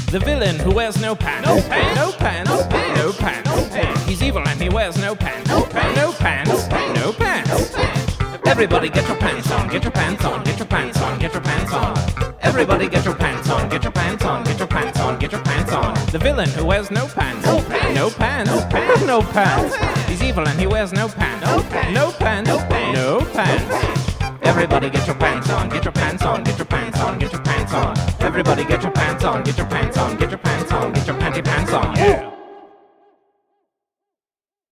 The villain who wears no pants. No pants. No pants. No pants. No pants. No pants. He's evil and he wears no pants. No pants. No pants. No pants. Everybody get your pants on. Get your pants on. Get your pants on. Get your pants on. Everybody get your pants on. Get your pants on. Get your pants on. Get your pants on. The villain who wears no pants. No pants. No pants. No pants. No pants. He's evil and he wears no pants. No pants. No pants. No pants. Everybody get your pants on. Get your pants on. Get your pants on. Get your pants on. Everybody get your pants on. Get your pants on. Get your pants on. Get your panty pants on. Yeah.